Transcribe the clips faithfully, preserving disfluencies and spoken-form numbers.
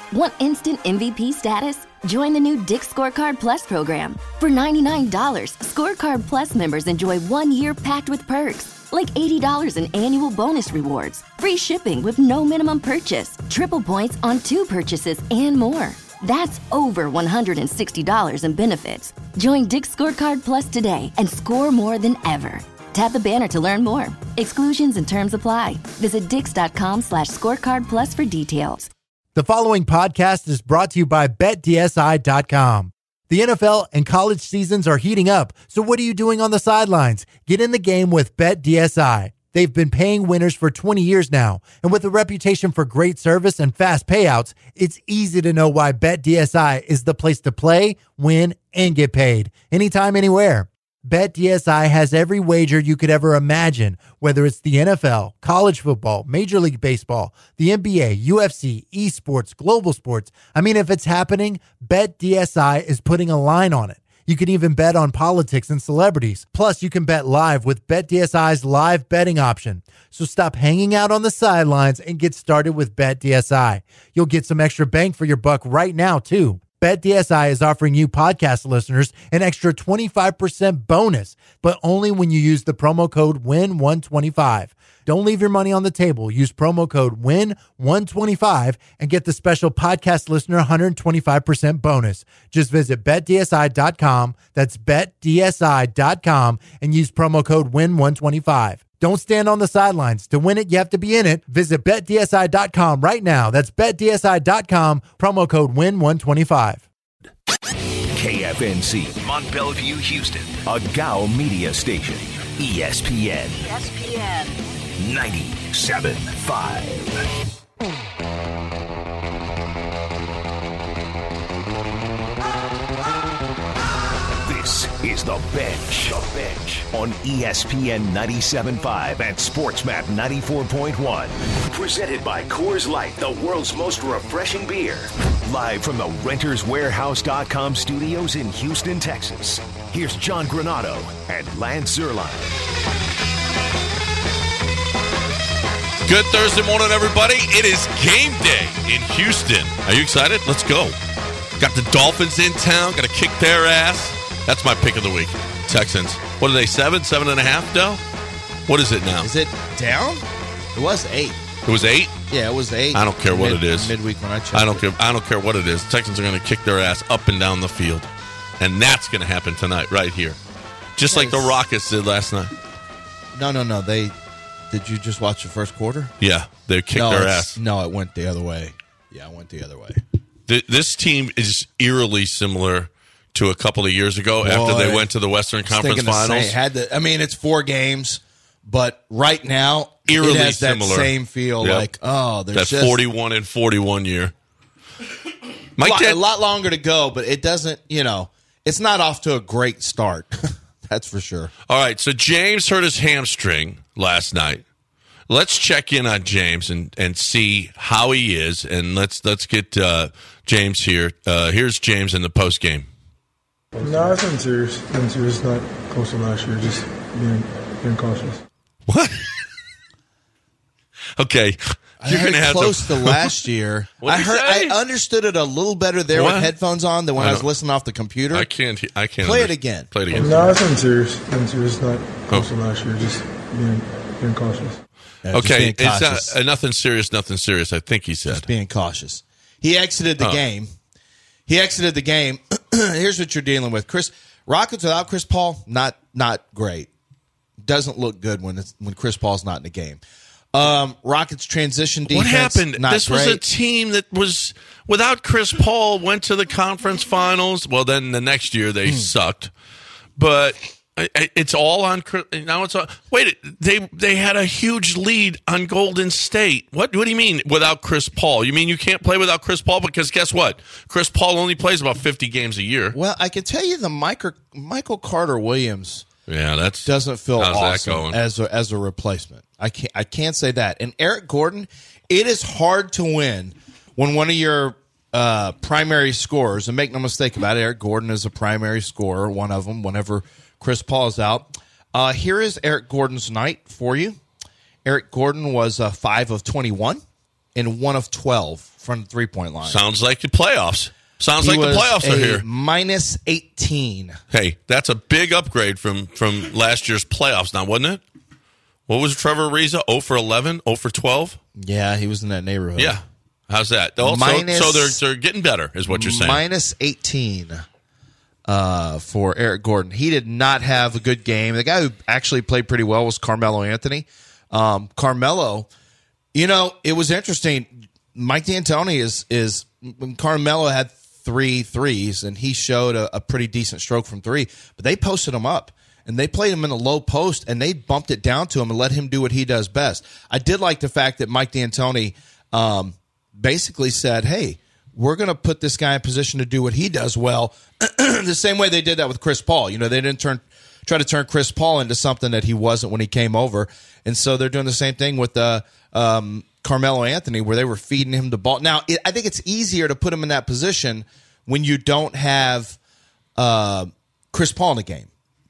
Want instant M V P status? Join the new Dick's Scorecard Plus program. For ninety-nine dollars, Scorecard Plus members enjoy one year packed with perks, like eighty dollars in annual bonus rewards, free shipping with no minimum purchase, triple points on two purchases, and more. That's over one hundred sixty dollars in benefits. Join Dick's Scorecard Plus today and score more than ever. Tap the banner to learn more. Exclusions and terms apply. Visit dix.com slash scorecard plus for details. The following podcast is brought to you by Bet D S I dot com. The N F L and college seasons are heating up, so what are you doing on the sidelines? Get in the game with Bet D S I. They've been paying winners for twenty years now, and with a reputation for great service and fast payouts, it's easy to know why Bet D S I is the place to play, win, and get paid. Anytime, anywhere. Bet D S I has every wager you could ever imagine, whether it's the N F L, college football, Major League Baseball, the N B A, U F C, esports, global sports. I mean, if it's happening, Bet D S I is putting a line on it. You can even bet on politics and celebrities. Plus, you can bet live with Bet D S I's live betting option. So stop hanging out on the sidelines and get started with Bet D S I. You'll get some extra bang for your buck right now, too. Bet D S I is offering you podcast listeners an extra twenty-five percent bonus, but only when you use the promo code W I N one twenty-five. Don't leave your money on the table. Use promo code W I N one twenty-five and get the special podcast listener one hundred twenty-five percent bonus. Just visit Bet D S I dot com. That's Bet D S I dot com and use promo code W I N one twenty-five. Don't stand on the sidelines. To win it, you have to be in it. Visit Bet D S I dot com right now. That's Bet D S I dot com, promo code W I N one twenty-five. K F N C, Mont Bellevue, Houston, a G A O media station. E S P N. E S P N. ninety-seven point five. This is The Bench. The Bench on E S P N ninety-seven point five and SportsMap ninety-four point one. Presented by Coors Light, the world's most refreshing beer. Live from the Renters Warehouse dot com studios in Houston, Texas. Here's John Granado and Lance Zierlein. Good Thursday morning, everybody. It is game day in Houston. Are you excited? Let's go. Got the Dolphins in town. Got to kick their ass. That's my pick of the week. Texans. What are they, seven? Seven and a half, Doe? What is it now? Is it down? It was eight. It was eight? Yeah, it was eight. I don't care what Mid, it is. Midweek when I checked I don't it. care. I don't care what it is. The Texans are going to kick their ass up and down the field. And that's going to happen tonight, right here. Just like the Rockets did last night. No, no, no. They Did you just watch the first quarter? Yeah, they kicked no, their ass. No, it went the other way. Yeah, it went the other way. The, this team is eerily similar to a couple of years ago. Boy, after they went to the Western Conference Finals. Had to, I mean, it's four games, but right now eerily it has similar. That same feel, yep. like oh, there's that just forty-one and forty-one year. Mike, lot, did, a lot longer to go, but it doesn't. You know, it's not off to a great start. That's for sure. All right, so James hurt his hamstring last night. Let's check in on James and, and see how he is, and let's let's get uh, James here. Uh, here's James in the post game. No, it's nothing serious. Nothing serious. Not close to last year. Just being being cautious. What? Okay, you're I gonna heard have close to, to last year. I heard. Say? I understood it a little better there what? with headphones on than when I, I was listening off the computer. I can't. I can't. Play under- it again. Play it again. No, it's nothing serious. Nothing serious. Not close Oh. to last year. Just being being cautious. Yeah, just Okay, being it's cautious. not, uh, nothing serious. Nothing serious. I think he said. Just being cautious. He exited the Oh. game. He exited the game. Here's what you're dealing with, Chris. Rockets without Chris Paul, not not great. Doesn't look good when it's, when Chris Paul's not in the game. Um, Rockets transition defense. What happened? Not this great. was a team that was without Chris Paul. Went to the conference finals. Well, then the next year they sucked. But I, I, it's all on Chris. Now it's all. Wait, they they had a huge lead on Golden State. What? What do you mean without Chris Paul? You mean you can't play without Chris Paul? Because guess what? Chris Paul only plays about fifty games a year. Well, I can tell you the Michael, Michael Carter Williams Yeah, that's doesn't feel how's that awesome going? as a, as a replacement. I can't I can't say that. And Eric Gordon, it is hard to win when one of your uh, primary scorers, and make no mistake about it, Eric Gordon is a primary scorer, one of them. Whenever Chris Paul is out, uh, here is Eric Gordon's night for you. Eric Gordon was uh, five of twenty-one and one of twelve from the three-point line. Sounds like the playoffs. Sounds He like the was playoffs are a here. minus eighteen. Hey, that's a big upgrade from, from last year's playoffs now, wasn't it? What was Trevor Ariza? oh for eleven? oh for twelve? Yeah, he was in that neighborhood. Yeah. How's that? Also, Minus- so they're, they're getting better, is what you're saying. Minus eighteen uh, for Eric Gordon. He did not have a good game. The guy who actually played pretty well was Carmelo Anthony. Um, Carmelo, you know, it was interesting. Mike D'Antoni is, is when Carmelo had three threes, and he showed a, a pretty decent stroke from three, but they posted him up. And they played him in a low post, and they bumped it down to him and let him do what he does best. I did like the fact that Mike D'Antoni um, basically said, hey, we're going to put this guy in position to do what he does well, the same way they did that with Chris Paul. You know, they didn't turn try to turn Chris Paul into something that he wasn't when he came over. And so they're doing the same thing with uh, um, Carmelo Anthony, where they were feeding him the ball. Now, it, I think it's easier to put him in that position when you don't have uh, Chris Paul in the game,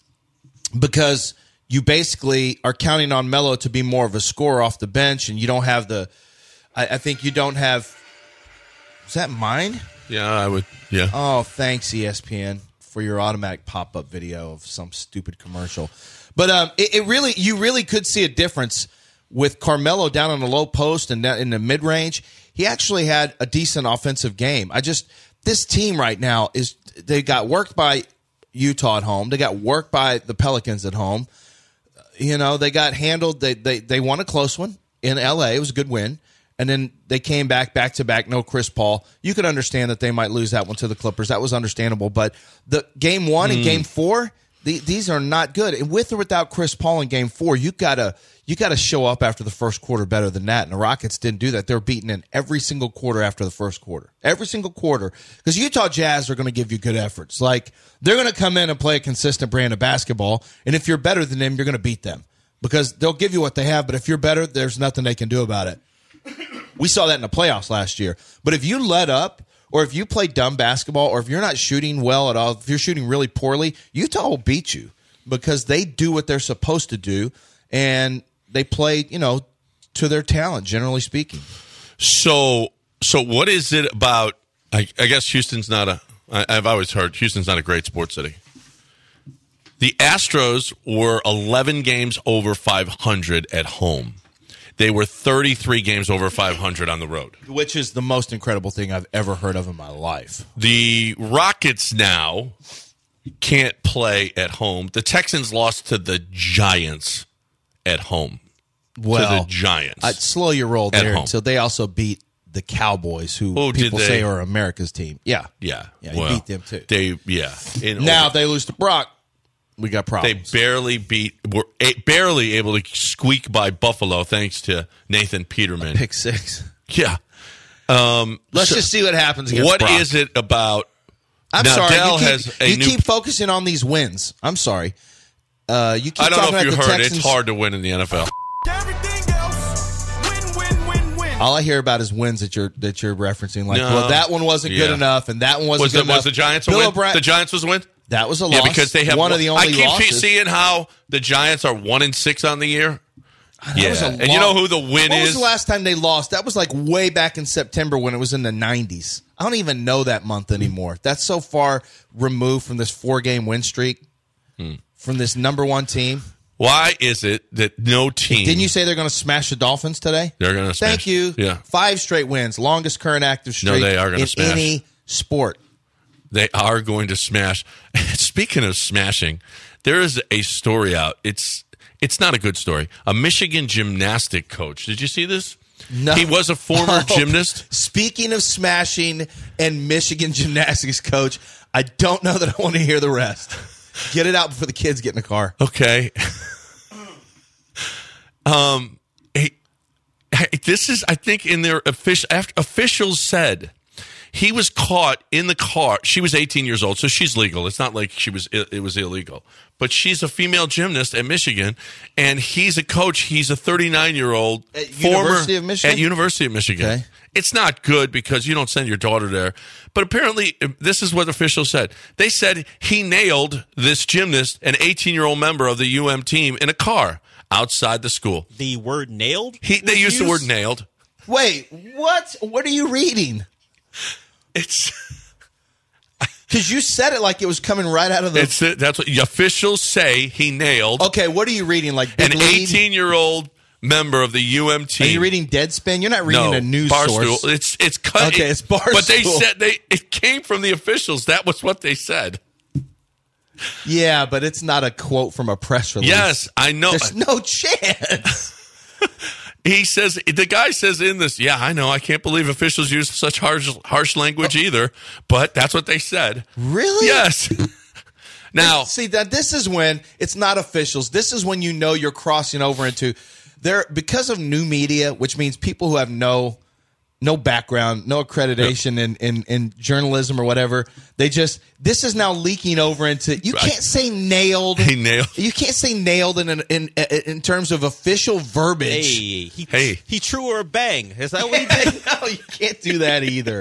because you basically are counting on Melo to be more of a scorer off the bench, and you don't have the I, I think you don't have – is that mine? Yeah, I would. Yeah. Oh, thanks, E S P N, for your automatic pop-up video of some stupid commercial. But um, it, it really – you really could see a difference with Carmelo down on the low post and down in the mid-range. He actually had a decent offensive game. I just – this team right now is – they got worked by – Utah at home. They got worked by the Pelicans at home. You know, they got handled. They they they won a close one in L A. It was a good win. And then they came back back-to-back, no Chris Paul. You could understand that they might lose that one to the Clippers. That was understandable. But the game one mm. and game four, the, these are not good. And with or without Chris Paul in game four, you gotta you gotta show up after the first quarter better than that. And the Rockets didn't do that. They were beaten in every single quarter after the first quarter. Every single quarter. Because Utah Jazz are going to give you good efforts. Like, they're going to come in and play a consistent brand of basketball. And if you're better than them, you're going to beat them. Because they'll give you what they have, but if you're better, there's nothing they can do about it. We saw that in the playoffs last year. But if you let up, or if you play dumb basketball, or if you're not shooting well at all, if you're shooting really poorly, Utah will beat you because they do what they're supposed to do, and they play, you know, to their talent, generally speaking. So, so what is it about? I, I guess Houston's not a. I, I've always heard Houston's not a great sports city. The Astros were eleven games over five hundred at home. They were thirty-three games over five hundred on the road. Which is the most incredible thing I've ever heard of in my life. The Rockets now can't play at home. The Texans lost to the Giants at home. Well, to the Giants. I'd slow your roll there home. until they also beat the Cowboys, who oh, people did say are America's team. Yeah. Yeah. Yeah, he well, beat them too. They, yeah. In now, over, if they lose to Brock, we got problems. They barely beat, were a, barely able to squeak by Buffalo thanks to Nathan Peterman. A pick six. Yeah. Um, Let's so just see what happens against What Brock. is it about? I'm now, sorry. Dell You, keep, has a you new, keep focusing on these wins. I'm sorry. Uh, you keep I don't talking know if you about the heard Texans. It's hard to win in the N F L. Everything else, win, win, win, win. All I hear about is wins that you're that you're referencing. Like, No. well, that one wasn't Yeah. good enough, and that one wasn't Was good the, enough. was the Giants a Bill win? O'Brien- The Giants was a win? That was a loss. Yeah, because they have one of the only I keep losses. seeing how the Giants are one and six on the year. That yeah, was a and long- you know who the win when is? was the last time they lost? That was like way back in September when it was in the nineties. I don't even know that month anymore. That's so far removed from this four-game win streak, Hmm. from this number one team. Why is it that no team? Didn't you say they're going to smash the Dolphins today? They're going to smash. Thank you. Yeah, Five straight wins, longest current active streak No, they are gonna in smash. any sport. they are going to smash. Speaking of smashing, there is a story out. It's it's not a good story. A Michigan gymnastic coach. Did you see this? No. He was a former Oh, gymnast. Speaking of smashing and Michigan gymnastics coach, I don't know that I want to hear the rest. Get it out before the kids get in the car. Okay. um, he, this is, I think, in their official after, officials said he was caught in the car. She was eighteen years old, so she's legal. It's not like she was it was illegal. But she's a female gymnast at Michigan, and he's a coach. He's a thirty-nine year old At former University of Michigan? at University of Michigan. Okay. It's not good because you don't send your daughter there. But apparently, this is what officials said. They said he nailed this gymnast, an eighteen-year-old member of the U M team, in a car outside the school. The word nailed? He, they was used the word used? nailed. Wait, what? What are you reading? It's because you said it like it was coming right out of the. It's that's what the officials say he nailed. Okay, what are you reading? Like Big an Lead? eighteen-year-old member of the U M team. Are you reading Deadspin? You're not reading no, a news Barstool. source. It's it's cut. Okay, it's Barstool. But they said they it came from the officials. That was what they said. Yeah, but it's not a quote from a press release. Yes, I know. There's no chance. He says, the guy says in this, yeah, I know. I can't believe officials use such harsh, harsh language either, but that's what they said. Really? Yes. Now, see that this is when it's not officials. This is when you know you're crossing over into there because of new media, which means people who have no no background, no accreditation in, in, in journalism or whatever. They just this is now leaking over into you can't say nailed. He nailed. You can't say nailed in in in, in terms of official verbiage. Hey, he, Hey. he true or a bang. Is that what he did? No, you can't do that either.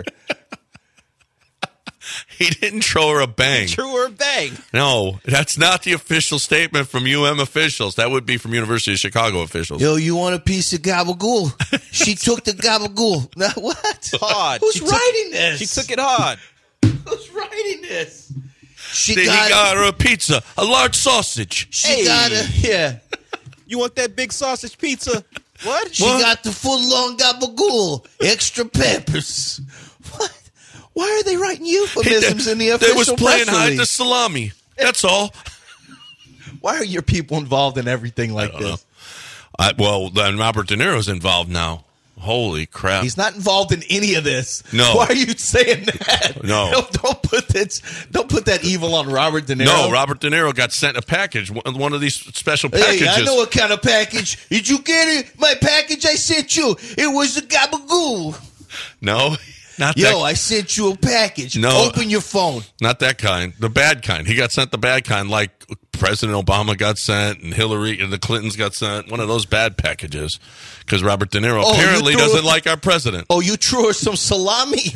He didn't throw her a bang. True or a bang. No, that's not the official statement from U M officials. That would be from University of Chicago officials. Yo, you want a piece of gabagool? She took the gabagool. Now, what? Hard. Who's She took- writing this? She took it hard. Who's writing this? She Then got, he got her a pizza, a large sausage. She Hey. got a yeah. You want that big sausage pizza? What? She What? got the full long gabagool, extra peppers. What? Why are they writing euphemisms in the official They was playing press hide the release? salami. That's all. Why are your people involved in everything like don't this? I, well, then Robert De Niro's involved now. Holy crap. He's not involved in any of this. No. Why are you saying that? No. Don't, don't put that. Don't put that evil on Robert De Niro. No, Robert De Niro got sent a package, one one of these special packages. Hey, I know what kind of package. Did you get it? My package I sent you. It was a gabagool. No, not Yo, that. I sent you a package. No. Open your phone. Not that kind. The bad kind. He got sent the bad kind, like President Obama got sent and Hillary and the Clintons got sent. One of those bad packages. Because Robert De Niro Oh, you apparently threw doesn't it- like our president. Oh, you threw her some salami.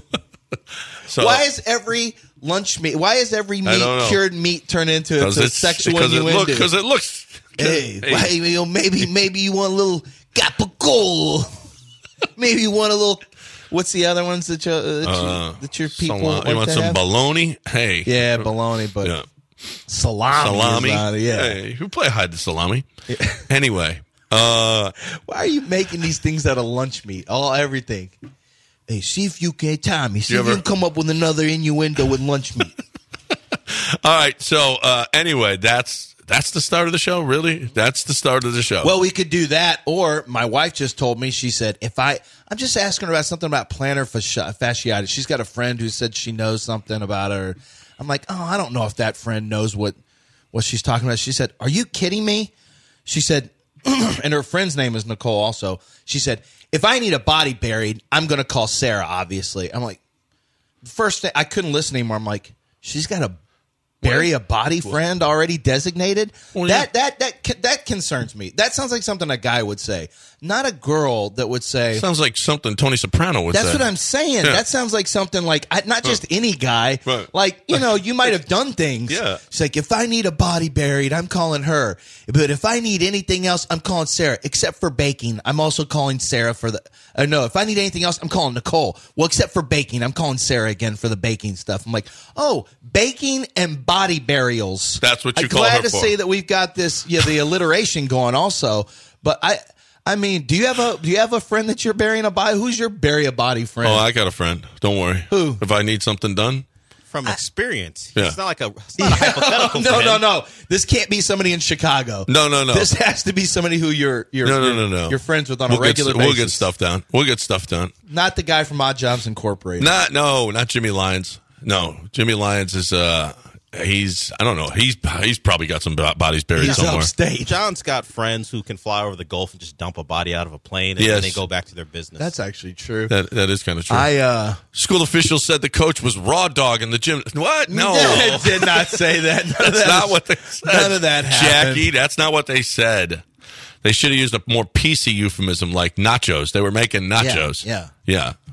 So, Why is every lunch meat? Why is every I don't meat know. cured meat turn into, because into it's, sexual because it innuendo? look, because it looks. hey, hey, why, you know, maybe maybe you want a little gabagool. Maybe you want a little. What's the other ones that, you, uh, that, uh, you, that your people some, uh, like you want to some have? bologna? Hey. Yeah, bologna, but Yeah. salami. Salami. Is on it, yeah. Hey, who play hide the salami? Anyway. Uh, Why are you making these things out of lunch meat? All everything. Hey, see if you can, Tommy. See You if ever- you can come up with another innuendo with lunch meat. all right. So uh, anyway, that's that's the start of the show. Really, that's the start of the show. Well, we could do that, or my wife just told me, she said, if I, I'm just asking her about something about plantar fasci- fasciitis. She's got a friend who said she knows something about her. I'm like, oh, I don't know if that friend knows what, what she's talking about. She said, are you kidding me? She said, and her friend's name is Nicole also. She said, if I need a body buried, I'm going to call Sarah, obviously. I'm like, first thing, I couldn't listen anymore. I'm like, she's got a bury a body friend already designated? Well, yeah. that that that that concerns me. That sounds like something a guy would say, not a girl that would say. Sounds like something Tony Soprano would That's say. what I'm saying. Yeah. That sounds like something like I, not just any guy. Right. Like, you know, you might have done things. Yeah. It's like, if I need a body buried, I'm calling her. But if I need anything else, I'm calling Sarah. Except for baking, I'm also calling Sarah for the. Uh, no, if I need anything else, I'm calling Nicole. Well, except for baking, I'm calling Sarah again for the baking stuff. I'm like, oh, baking and body burials. That's what you I'm call glad her to for. say that we've got this, yeah, the alliteration going also. But I. I mean, do you have a do you have a friend that you're burying a body? Who's your bury a body friend? Oh, I got a friend. Don't worry. Who? If I need something done. From experience. Yeah. It's not like a, it's not a hypothetical. no, for no, him. no. This can't be somebody in Chicago. No, no, no. This has to be somebody who you're you're No, no, you're, no, no. you're friends with on we'll a regular get, basis. We'll get stuff done. We'll get stuff done. Not the guy from Odd Jobs Incorporated. Not no, not Jimmy Lyons. No, Jimmy Lyons is uh he's I don't know. He's he's probably got some bo- bodies buried He's somewhere. upstate. John's got friends who can fly over the Gulf and just dump a body out of a plane, and Yes. then they go back to their business. That's actually true. That that is kind of true. I uh School officials said the coach was raw dog in the gym. What? No. I did not say that. None of That's that not is- what they said. None of that happened. Jackie, that's not what they said. They should have used a more P C euphemism like nachos. They were making nachos. Yeah, Yeah.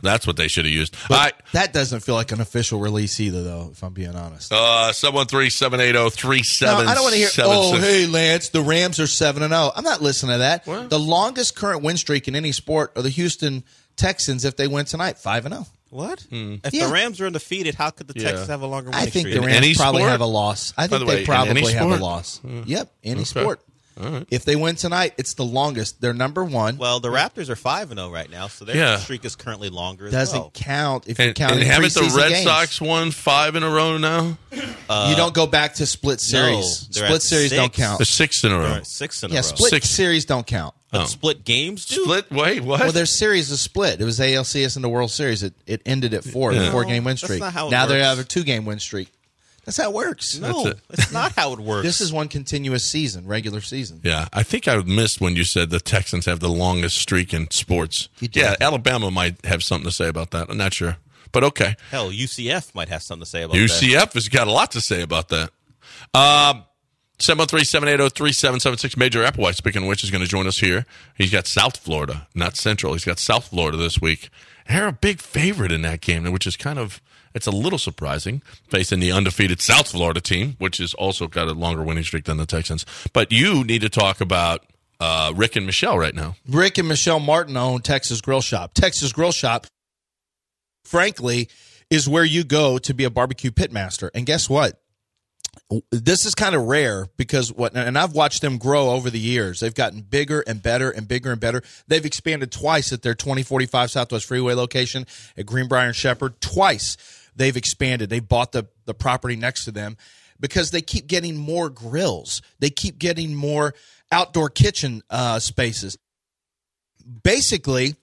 That's what they should have used. But All right. that doesn't feel like an official release either, though, if I'm being honest. Uh, seven one three, seven eight zero, three seven seven six. No, I don't want to hear, oh, hey, Lance, the Rams are seven and oh. I'm not listening to that. What? The longest current win streak in any sport are the Houston Texans if they win tonight, five and oh. What? Hmm. If Yeah. the Rams are undefeated, how could the Yeah. Texans have a longer winning I think streak? the In any Rams probably sport? have a loss. I By think the way, they in probably any have a sport? loss. Mm. Yep, any Okay. sport. All right. If they win tonight, it's the longest. They're number one. Well, the Raptors are five and oh right now, so their Yeah. streak is currently longer as Doesn't well. count if you And, count and in haven't the preseason Red games. Sox won five in a row now? you don't go back to split series. they're split at series don't six. count. The sixth in a row. All right, six in Yeah, a row. split Six. series don't count. But Oh. split games do? Split? Wait, what? Well, their series is split. It was A L C S and the World Series. It it ended at four, Yeah. the four game win That's streak. not how it now they works. have a two game win streak. That's how it works. No, That's it. it's not how it works. This is one continuous season, regular season. Yeah, I think I missed when you said the Texans have the longest streak in sports. You did. Yeah, Alabama might have something to say about that. I'm not sure. But okay. Hell, U C F might have something to say about U that. C F has got a lot to say about that. Um, seven one three, seven eight zero, three seven seven six. Major Applewhite, speaking of which, is going to join us here. He's got South Florida, not Central. He's got South Florida this week. They're a big favorite in that game, which is kind of, it's a little surprising, facing the undefeated South Florida team, which has also got a longer winning streak than the Texans. But you need to talk about uh, Rick and Michelle right now. Rick and Michelle Martin own Texas Grill Shop. Texas Grill Shop, frankly, is where you go to be a barbecue pitmaster. And guess what? This is kind of rare because what, and I've watched them grow over the years. They've gotten bigger and better and bigger and better. They've expanded twice at their twenty forty-five Southwest Freeway location at Greenbrier and Shepherd. Twice they've expanded. They bought the, the property next to them because they keep getting more grills. They keep getting more outdoor kitchen uh, spaces. Basically,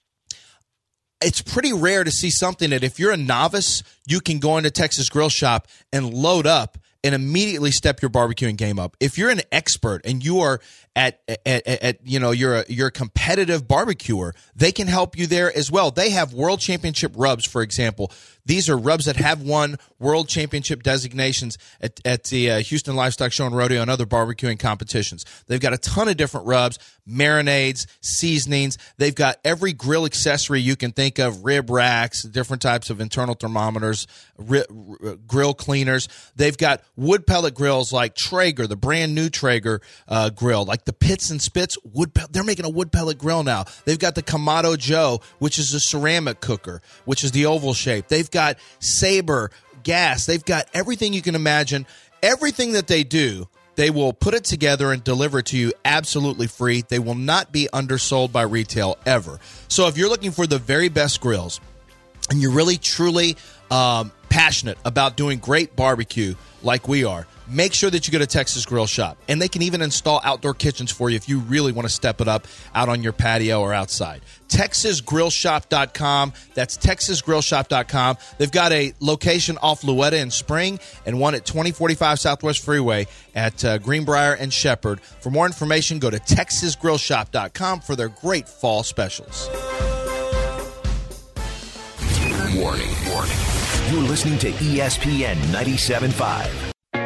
it's pretty rare to see something that if you're a novice, you can go into Texas Grill Shop and load up and immediately step your barbecuing game up. If you're an expert and you are at, at, at, at you know, you're a, you're a competitive barbecuer, they can help you there as well. They have world championship rubs, for example. These are rubs that have won world championship designations at, at the uh, Houston Livestock Show and Rodeo and other barbecuing competitions. They've got a ton of different rubs, marinades, seasonings. They've got every grill accessory you can think of, rib racks, different types of internal thermometers, ri- r- grill cleaners. They've got wood pellet grills like Traeger, the brand new Traeger uh, grill, like the Pits and Spits. Wood pe- They're making a wood pellet grill now. They've got the Kamado Joe, which is a ceramic cooker, which is the oval shape. They've got Sabre gas. They've got everything you can imagine. Everything that they do, they will put it together and deliver it to you absolutely free. They will not be undersold by retail ever. So if you're looking for the very best grills and you're really, truly um, passionate about doing great barbecue like we are, make sure that you go to Texas Grill Shop. And they can even install outdoor kitchens for you if you really want to step it up out on your patio or outside. Texas Grill Shop dot com. That's Texas Grill Shop dot com. They've got a location off Louetta and Spring and one at twenty forty-five Southwest Freeway at uh, Greenbrier and Shepherd. For more information, go to Texas Grill Shop dot com for their great fall specials. Warning, warning. You're listening to E S P N ninety-seven point five.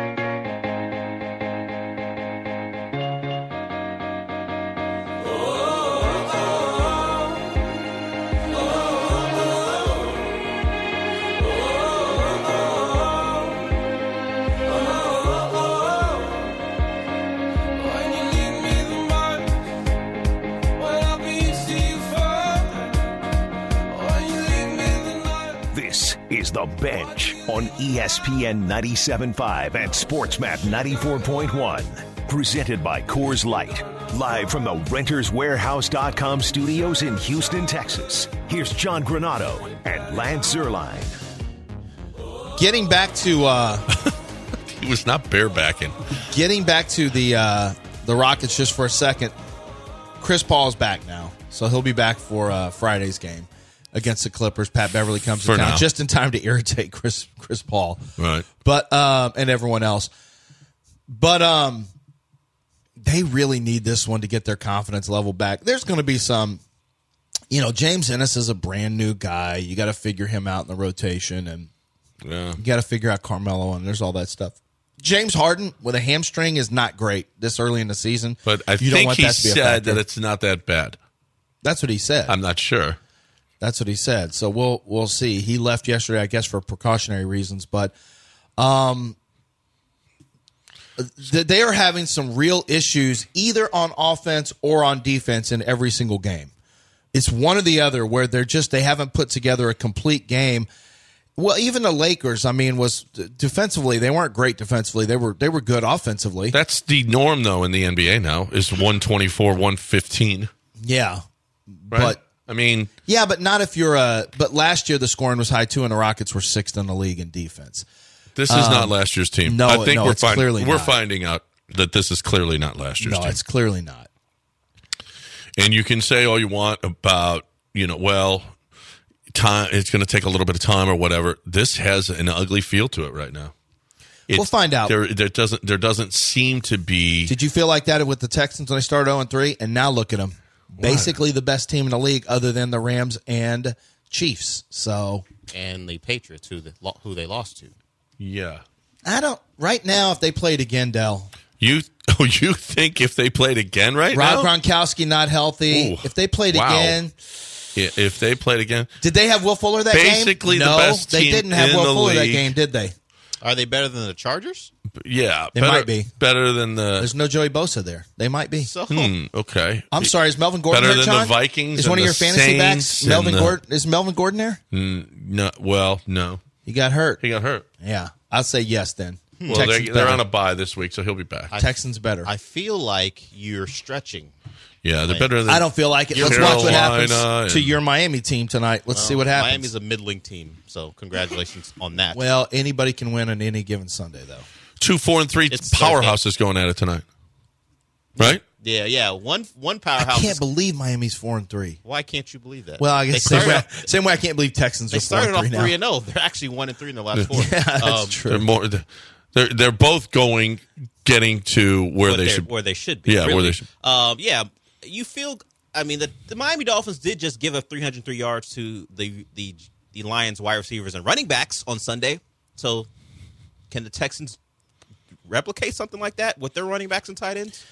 This is The Bench on E S P N ninety-seven point five and SportsMap ninety-four point one. Presented by Coors Light. Live from the Renters Warehouse dot com studios in Houston, Texas. Here's John Granado and Lance Zerline. Getting back to uh, He was not barebacking. getting back to the uh, the Rockets just for a second. Chris Paul's back now, so he'll be back for uh, Friday's game against the Clippers. Pat Beverly comes to For town now. just in time to irritate Chris Chris Paul, Right. but um, and everyone else. But um, they really need this one to get their confidence level back. There's going to be some, you know, James Ennis is a brand new guy. You got to figure him out in the rotation, and Yeah. you got to figure out Carmelo, and there's all that stuff. James Harden with a hamstring is not great this early in the season. But I you think he to be a said factor. that it's not that bad. That's what he said. I'm not sure. That's what he said. So we'll we'll see. He left yesterday, I guess, for precautionary reasons, but um, th- they are having some real issues either on offense or on defense in every single game. It's one or the other where they're just they haven't put together a complete game. Well, even the Lakers, I mean, was defensively they weren't great defensively. They were they were good offensively. That's the norm though in the N B A now is one twenty-four, one fifteen. Yeah, right? But I mean, yeah, but not if you're a. But last year the scoring was high too, and the Rockets were sixth in the league in defense. This is um, not last year's team. No, I think no, we're it's find, clearly we're not. finding out that this is clearly not last year's no, team. No, it's clearly not. And you can say all you want about you know, well, time. It's going to take a little bit of time or whatever. This has an ugly feel to it right now. It, we'll find out. There, there doesn't. There doesn't seem to be. Did you feel like that with the Texans when they started oh and three, and now look at them. Basically the best team in the league other than the Rams and Chiefs. So and the Patriots who the, who they lost to. Yeah. I don't right now if they played again, Dell. You oh you think if they played again right Rob now? Rob Gronkowski not healthy. Ooh, if they played wow. again. Yeah, if they played again. Did they have Will Fuller that Basically game? the no, best they team didn't have in Will the Fuller league. that game, did they? Are they better than the Chargers? Yeah. They better, might be. Better than the There's no Joey Bosa there. They might be. So hmm, okay. I'm sorry, is Melvin Gordon better there, than John? the Vikings? Is and one of the your fantasy Saints backs Melvin the, Gordon? Is Melvin Gordon there? No, well, no. He got hurt. He got hurt. Yeah. I'll say yes then. Well, Texans they're, they're better. on a bye this week, so he'll be back. I, Texans better. I feel like you're stretching. Yeah, they're better than I don't feel like it. Let's watch what happens Carolina to and- your Miami team tonight. Let's Well, see what happens. Miami's a middling team, so congratulations on that. Well, anybody can win on any given Sunday, though. two, four, and three It's powerhouses going at it tonight. Right? yeah, yeah. One one I powerhouse. can't believe Miami's four and three. Why can't you believe that? Well, I They guess same started way, off- same way I can't believe Texans They are four started and off three three now. and zero. They're actually one and three in the last four. Yeah, that's Um, true. They're more. They're they're both going, getting to where what they they're- should. where they should be. Yeah, where really. they should. Um, yeah, you feel. I mean, the, the Miami Dolphins did just give up three hundred three yards to the the the Lions wide receivers and running backs on Sunday. So, can the Texans replicate something like that with their running backs and tight ends?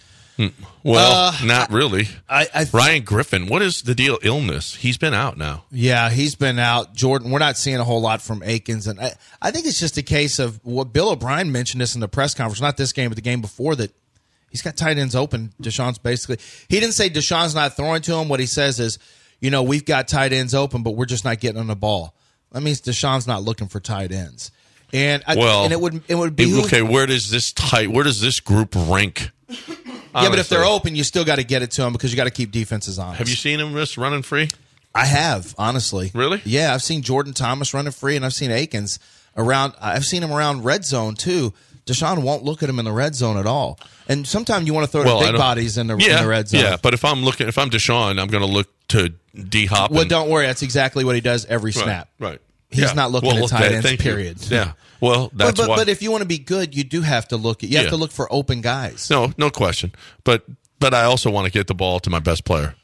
Well, Uh, not really. I, I Ryan Griffin, what is the deal? Illness. He's been out now. Yeah, he's been out. Jordan, we're not seeing a whole lot from Akins. And I, I think it's just a case of what Bill O'Brien mentioned this in the press conference, not this game, but the game before, that he's got tight ends open. Deshaun's basically, he didn't say Deshaun's not throwing to him. What he says is, you know, we've got tight ends open, but we're just not getting on the ball. That means Deshaun's not looking for tight ends. And I, Well, and it would it would be okay. Where does this tight? Where does this group rank? Yeah, but if they're Honestly. open, you still got to get it to them because you got to keep defenses honest. Have you seen him just running free? I have, honestly. Really? Yeah, I've seen Jordan Thomas running free, and I've seen Akins around. I've seen him around red zone too. Deshaun won't look at him in the red zone at all. And sometimes you want to throw Well, the I big don't- bodies in the, yeah, in the red zone. Yeah, but if I'm looking, if I'm Deshaun, I'm going to look to D Hop. Well, and- don't worry. That's exactly what he does every right, snap. Right. He's Yeah. not looking Well, at look, tight that- ends, thank you. period. Yeah. Well, But, that's but, why. but if you want to be good, you do have to look at. You have Yeah. to look for open guys. No, no question. But but I also want to get the ball to my best player,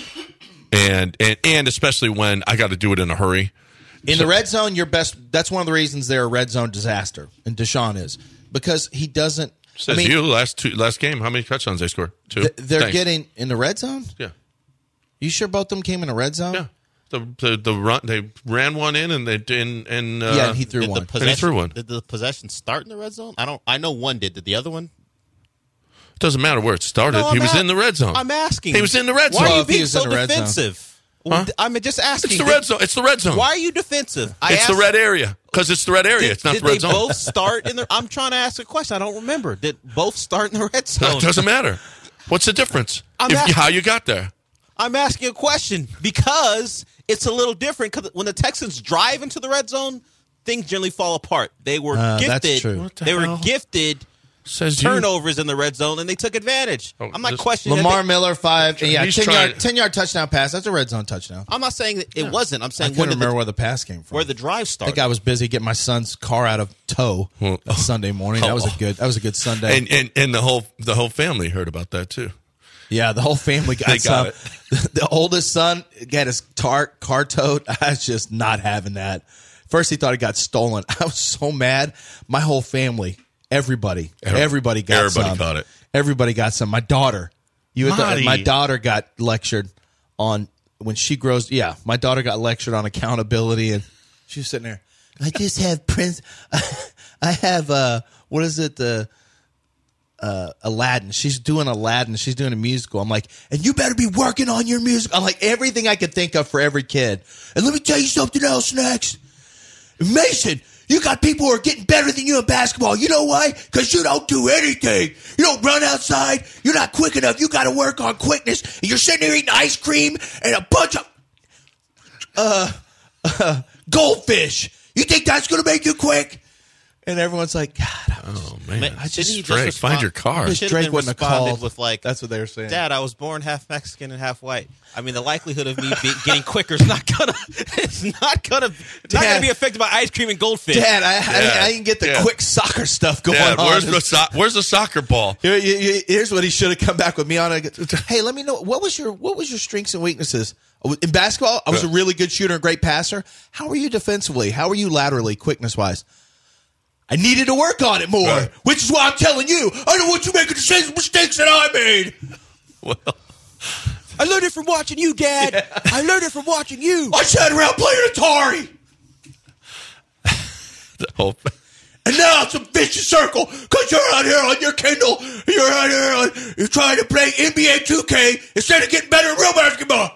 and and and especially when I got to do it in a hurry. In the red zone, your best. That's one of the reasons they're a red zone disaster, and Deshaun is because he doesn't. Says I mean, you last two last game. How many touchdowns they scored? Two. th- they're Thanks. getting in the red zone. yeah You sure both of them came in the red zone? yeah. The, the the run they ran one in and they and and uh, Yeah, and he threw Did one. the possession, threw one. Did the possession start in the red zone? I don't. I know one did. Did the other one? doesn't matter where it started. No, he I'm was a- in the red zone. I'm asking. He was in the red Why zone. are Well, you if he being was so in the red zone. defensive? Huh? I'm just asking. It's the Did- red zone. It's the red zone. Why are you defensive? I It's the asked- red area because it's the red area. Did, it's not did the red they zone. both start in the? I'm trying to ask a question. I don't remember. Did both start in the red zone? It doesn't matter. What's the difference? I'm If, asking- how you got there? I'm asking a question because it's a little different. Because when the Texans drive into the red zone, things generally fall apart. They were Uh, that's gifted. true. What the They hell? were gifted Says you. turnovers in the red zone, and they took advantage. Oh, I'm not this- questioning Lamar that they- Miller five. Yeah, He's ten trying- yard ten yard touchdown pass. That's a red zone touchdown. I'm not saying that it wasn't. I'm I saying couldn't when did remember the, where the pass came from. where the drive I started. think I was busy getting my son's car out of tow Well, that Sunday morning. That was a good. That was a good Sunday. And, and and the whole the whole family heard about that too. yeah, the whole family got, They got some. The, the oldest son got his tar, car towed. I was just not having that. First, he thought it got stolen. I was so mad. My whole family, everybody, Every- everybody got everybody some. caught it. Everybody got some. My daughter, you, Marty. my daughter got lectured on when she grows, yeah, my daughter got lectured on accountability, and she was sitting there. I just have Prince. I have uh, what is it? The uh, Aladdin. She's doing Aladdin. She's doing a musical. I'm like, and you better be working on your music. I'm like everything I could think of for every kid. And let me tell you something else next, Mason. You got people who are getting better than you in basketball. You know why? Because you don't do anything. You don't run outside. You're not quick enough. You got to work on quickness. And you're sitting there eating ice cream and a bunch of uh, uh, goldfish. You think that's going to make you quick? And everyone's like, God, I'm just, Oh, man. Man, I didn't just he just Drake, respond- find your car. He wish should've Drake been wouldn't have responded called. with like, That's what they were saying. Dad, I was born half Mexican and half white. I mean, the likelihood of me be, getting quicker is not gonna, it's not gonna, not Dad. gonna be affected by ice cream and goldfish. Dad, I, Yeah. I, I can get the Yeah. quick soccer stuff going Dad, on. where's the so- where's the soccer ball? Here- here- here- Here's what he should have come back with me on. A, hey, let me know what was your what was your strengths and weaknesses in basketball. I was a really good shooter and great passer. How were you defensively? How were you laterally, quickness wise? I needed to work on it more, Right. which is why I'm telling you. I don't want you making the same mistakes that I made. Well, I learned it from watching you, Dad. I learned it from watching you. I sat around playing Atari, the whole and now it's a vicious circle because you're out here on your Kindle. You're out here on, you're trying to play N B A two K instead of getting better at real basketball.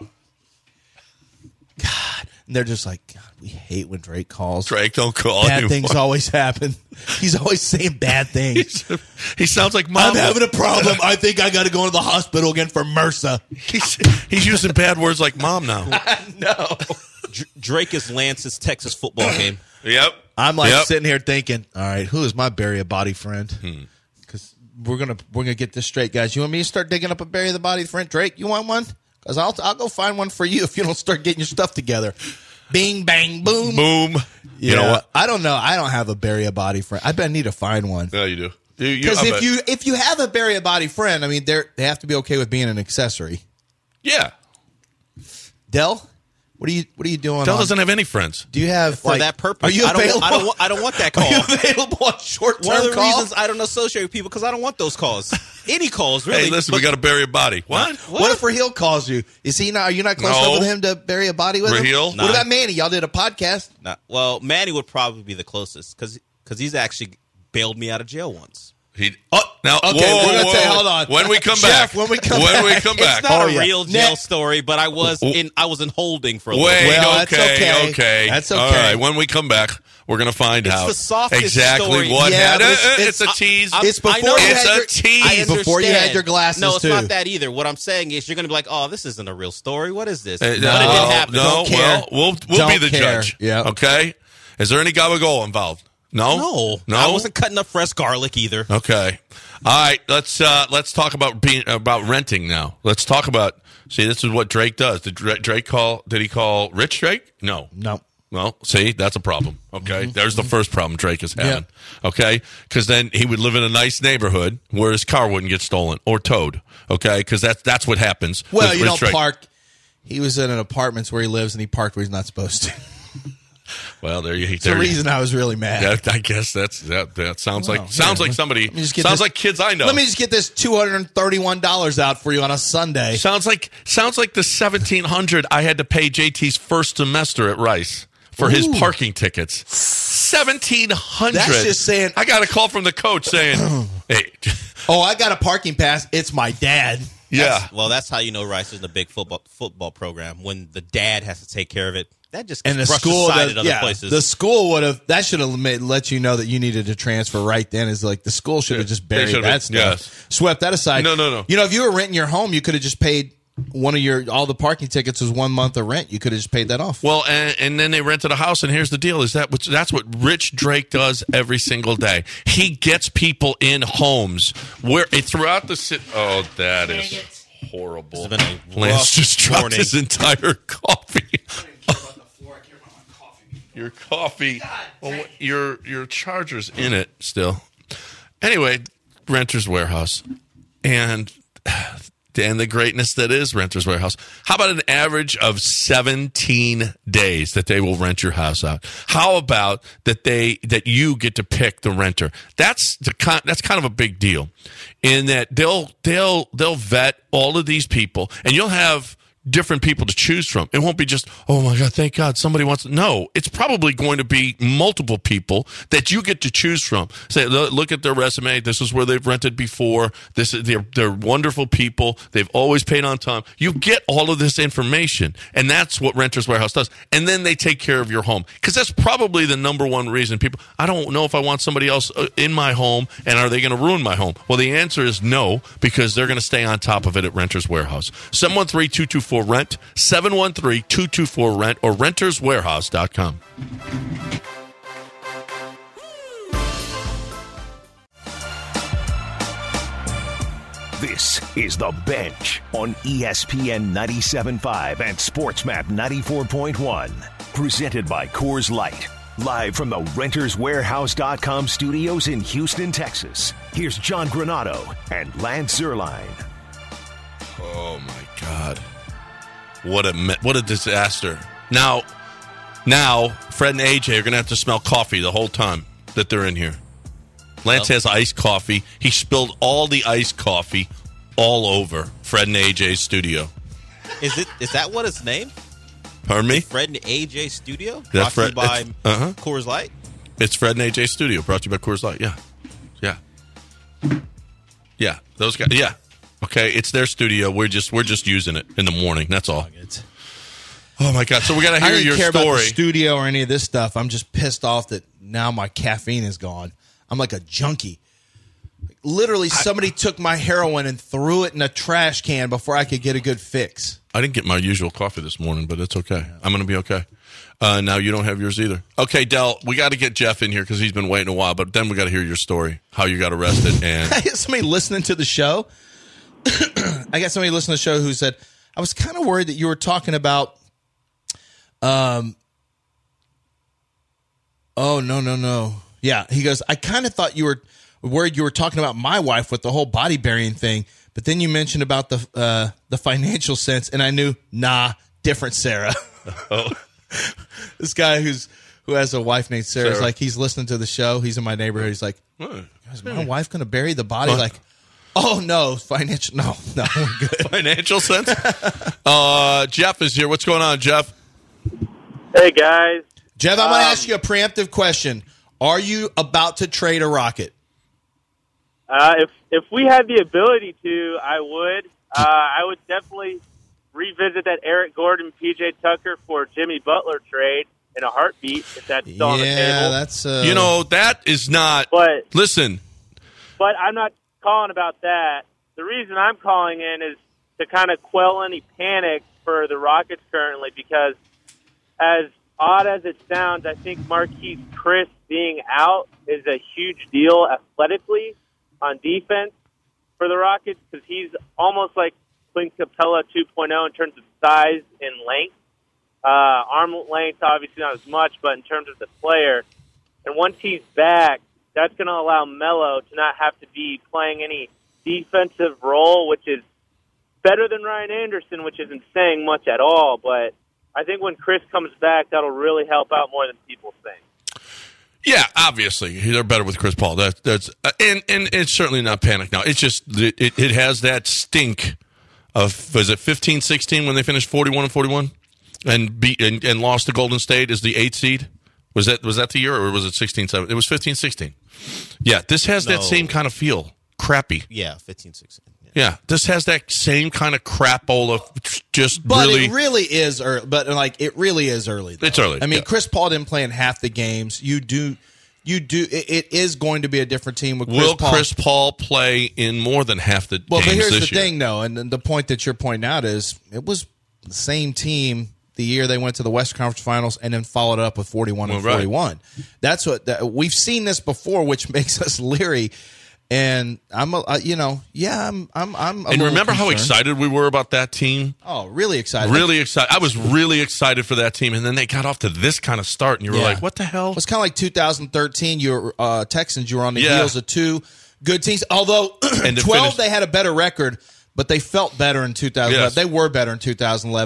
God, and they're just like, God, we hate when Drake calls. Drake don't call Bad anymore. things always happen. He's always saying bad things. He sounds like mom. I'm having a problem. I think I got to go to the hospital again for MRSA. He's, he's using bad words like mom now. No. Dr- Drake is Lance's Texas football game. Yep. I'm like Yep. sitting here thinking, all right, who is my bury a body friend? Because we're gonna we're gonna get this straight, guys. You want me to start digging up a bury the body friend? Drake, you want one? Because I'll I'll go find one for you if you don't start getting your stuff together. Bing bang boom. Boom. You know Yeah. what? I don't know. I don't have a bury a body friend. I bet I need to find one. No, you do. You- you- Because I if bet. you if you have a bury a body friend, I mean, they they have to be okay with being an accessory. yeah, Dell, what are you what are you doing? Dell on- doesn't have any friends. Do you have For like, that purpose, Are you I don't, available? I don't, want, I don't want that call. Are you available on short One of term the calls? reasons I don't associate with people because I don't want those calls. Any calls, really. Hey, listen, But- we got to bury a body. What? What? if Raheel calls you? Is he not? Are you not close No. enough with him to bury a body with Raheel? him? Nah. What about Manny? Y'all did a podcast. Nah, well, Manny would probably be the closest because he's actually bailed me out of jail once. He, oh, now, okay, whoa, we're gonna whoa, say- whoa. hold on. When we come Jeff, back, when we come when we back. come back. It's not Oh, a yeah. real jail Ne- story, but I was in. I was in holding for a Wait, little bit. Well, that's okay, okay. okay. That's All okay. right, when we come back, we're going to find It's out the softest exactly story. what Yeah, happened. but it's- Uh, It's, it's- a tease. I'm- It's before I know you it's had a your, tease. I before you had understand. your glasses. No, it's too. not that either. What I'm saying is you're going to be like, oh, this isn't a real story. What is this? Uh, but no, it didn't happen. no, Don't care. well, we'll we'll Don't be the care. judge. Yeah. Okay. Is there any gabagool involved? No. No, No. I wasn't cutting up fresh garlic either. Okay. All right. Let's uh, let's talk about being about renting now. Let's talk about. See, this is what Drake does. Did Dra- Drake call? Did he call Rich Drake? No. No. Well, see, that's a problem. Okay, Mm-hmm. there's the first problem Drake is having. Okay, because then he would live in a nice neighborhood where his car wouldn't get stolen or towed. Okay, because that's that's what happens. Well, with you Rich don't Drake. park. He was in an apartments where he lives, and he parked where he's not supposed to. Well, there you. It's the There you, reason I was really mad. that, I guess that's that. That sounds Well, like sounds here, like somebody. let me just get Sounds this- like kids I know. Let me just get this two hundred and thirty-one dollars out for you on a Sunday. Sounds like sounds like the seventeen hundred I had to pay J T's first semester at Rice for his Ooh. parking tickets. Seventeen hundred. That's just saying- I got a call from the coach saying, "Hey, Oh, I got a parking pass. It's my dad. yeah." Well, that's how you know Rice is a big football football program. When the dad has to take care of it, that just gets And the brushed school, aside that, at other yeah, places. the school would have. That should have made, let you know that you needed to transfer right then. Is like the school should have Yeah, just they buried should've that been- stuff. yes. Swept that aside. No, no, no. You know, if you were renting your home, you could have just paid one of your all the parking tickets was one month of rent. You could have just paid that off. Well, and, and then they rented a house, and here's the deal: is that which, that's what Rich Drake does every single day. He gets people in homes where throughout the city. Oh, that is horrible. It's been a Lance rough just dropped morning. his entire coffee. Your coffee, well, what- your your charger's in it still. Anyway, Renters Warehouse, and and the greatness that is Renters Warehouse. How about an average of seventeen days that they will rent your house out? How about that they that you get to pick the renter? That's the con- that's kind of a big deal, in that they'll they'll they'll vet all of these people, and you'll have different people to choose from. It won't be just, oh my God, thank God somebody wants to. No, it's probably going to be multiple people that you get to choose from. Say, look at their resume. This is where they've rented before. This is they're, they're wonderful people. They've always paid on time. You get all of this information, and that's what Renters Warehouse does. And then they take care of your home, because that's probably the number one reason people, I don't know if I want somebody else in my home, and are they going to ruin my home? Well, the answer is no, because they're going to stay on top of it at Renters Warehouse. seven one three, two two four, rent, seven one three, two two four, rent, or renters warehouse dot com. This is The Bench on E S P N ninety-seven point five and SportsMap ninety-four point one. Presented by Coors Light. Live from the renters warehouse dot com studios in Houston, Texas. Here's John Granato and Lance Zierlein. Oh, my God. What a what a disaster. Now, now Fred and A J are going to have to smell coffee the whole time that they're in here. Lance has iced coffee. He spilled all the iced coffee all over Fred and A J's studio. Is it? Is that what it's named? Pardon me? Fred and A J Studio? That's Brought to Fred, you by uh-huh. Coors Light? It's Fred and A J Studio, brought to you by Coors Light. Yeah. Yeah. Yeah. Those guys. Yeah. Okay, it's their studio. We're just we're just using it in the morning. That's all. Oh my God! So we got to hear I didn't your care story. about the studio or any of this stuff. I'm just pissed off that now my caffeine is gone. I'm like a junkie. Literally, somebody I, took my heroin and threw it in a trash can before I could get a good fix. I didn't get my usual coffee this morning, but it's okay. I'm going to be okay. Uh, now you don't have yours either. Okay, Del, we got to get Jeff in here because he's been waiting a while. But then we got to hear your story, how you got arrested, and I got somebody listening to the show. I got somebody listening to the show who said, I was kind of worried that you were talking about, um, oh, no, no, no. Yeah, he goes, I kind of thought you were worried you were talking about my wife with the whole body burying thing, but then you mentioned about the uh, the financial sense, and I knew, nah, different Sarah. Oh. This guy who's who has a wife named Sarah, Sarah. is like, he's listening to the show. He's in my neighborhood. He's like, is my wife going to bury the body? What? Like, oh, no, financial. No, no, we're good. Financial sense? uh, Jeff is here. What's going on, Jeff? Hey, guys. Jeff, I'm going to um, ask you a preemptive question. Are you about to trade a Rocket? Uh, if if we had the ability to, I would. Uh, I would definitely revisit that Eric Gordon, P J Tucker for Jimmy Butler trade in a heartbeat if that's still yeah, on the table. Yeah, that's... Uh... You know, that is not... But, listen. But I'm not calling about that. The reason I'm calling in is to kind of quell any panic for the Rockets currently, because as odd as it sounds, I think Marquise Chris being out is a huge deal athletically on defense for the Rockets, because he's almost like Clint Capella two point oh in terms of size and length. Uh, arm length, obviously not as much, but in terms of the player. And once he's back, that's going to allow Melo to not have to be playing any defensive role, which is better than Ryan Anderson, which isn't saying much at all. But I think when Chris comes back, that'll really help out more than people think. Yeah, obviously they're better with Chris Paul. That, that's uh, and and it's certainly not panic now. It's just it, it, it has that stink of, was it fifteen sixteen when they finished forty-one and forty-one and beat and, and lost to Golden State as the eighth seed? Was that was that the year, or was it sixteen seventeen? It was fifteen sixteen. Yeah, this has no. that same kind of feel. Crappy. Yeah, fifteen sixteen. Yeah, this has that same kind of crapola. Just but really, it really is early. But like, it really is early. Though. It's early. I mean, yeah. Chris Paul didn't play in half the games. You do, you do. It, it is going to be a different team with Chris Will Paul. Chris Paul play in more than half the well, games but here's this the year? thing, though, and the point that you're pointing out is it was the same team the year they went to the West Conference Finals and then followed up with forty-one and well, right. forty-one. That's what that, we've seen this before, which makes us leery. And I'm, uh, you know, yeah, I'm, I'm, I'm. A and remember concerned. how excited we were about that team? Oh, really excited! Really excited. I was really excited for that team, and then they got off to this kind of start, and you were yeah. like, "What the hell?" It was kind of like two thousand thirteen. You uh, Texans. You were on the yeah. heels of two good teams. Although and twelve, finish- they had a better record, but they felt better in two thousand eleven. Yes. They were better in two thousand eleven.